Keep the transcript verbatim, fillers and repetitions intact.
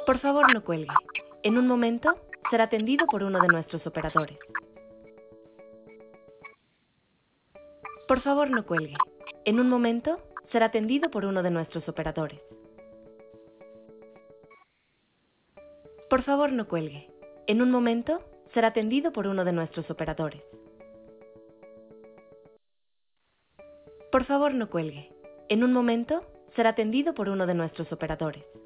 Por favor, no cuelgue. En un momento, será atendido por uno de nuestros operadores. Por favor, no cuelgue. En un momento, será atendido por uno de nuestros operadores. Por favor, no cuelgue. En un momento, será atendido por uno de nuestros operadores. Por favor, no cuelgue. En un momento, será atendido por uno de nuestros operadores.